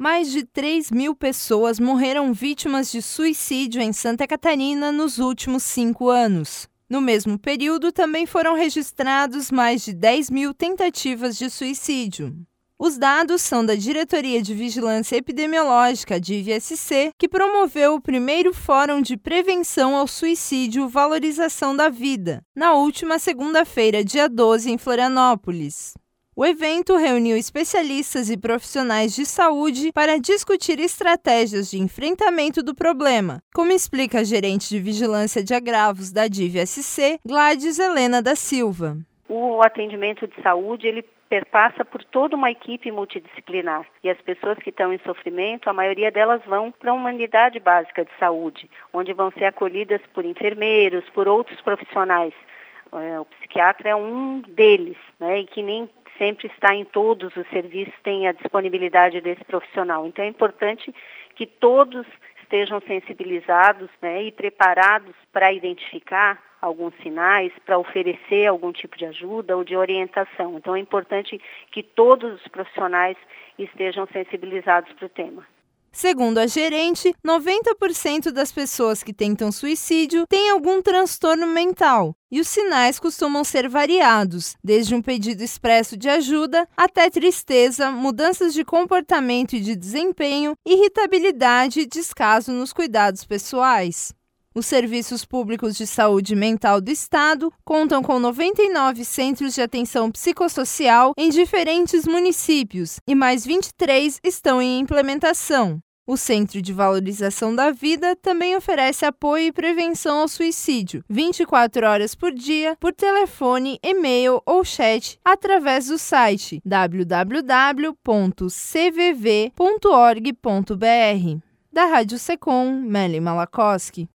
Mais de 3.000 pessoas morreram vítimas de suicídio em Santa Catarina nos últimos 5 anos. No mesmo período, também foram registrados mais de 10.000 tentativas de suicídio. Os dados são da Diretoria de Vigilância Epidemiológica, DIV-SC, que promoveu o primeiro Fórum de Prevenção ao Suicídio Valorização da Vida, na última segunda-feira, dia 12, em Florianópolis. O evento reuniu especialistas e profissionais de saúde para discutir estratégias de enfrentamento do problema, como explica a gerente de Vigilância de Agravos da DIV-SC, Gladys Helena da Silva. O atendimento de saúde, ele perpassa por toda uma equipe multidisciplinar. E as pessoas que estão em sofrimento, a maioria delas vão para uma unidade básica de saúde, onde vão ser acolhidas por enfermeiros, por outros profissionais. O psiquiatra é um deles, né, e que nem sempre está em todos os serviços, tem a disponibilidade desse profissional. Então é importante que todos estejam sensibilizados, né, e preparados para identificar alguns sinais, para oferecer algum tipo de ajuda ou de orientação. Então é importante que todos os profissionais estejam sensibilizados para o tema. Segundo a gerente, 90% das pessoas que tentam suicídio têm algum transtorno mental e os sinais costumam ser variados, desde um pedido expresso de ajuda até tristeza, mudanças de comportamento e de desempenho, irritabilidade e descaso nos cuidados pessoais. Os serviços públicos de saúde mental do Estado contam com 99 centros de atenção psicossocial em diferentes municípios e mais 23 estão em implementação. O Centro de Valorização da Vida também oferece apoio e prevenção ao suicídio, 24 horas por dia, por telefone, e-mail ou chat, através do site www.cvv.org.br. Da Rádio Secom, Meli Malakoski.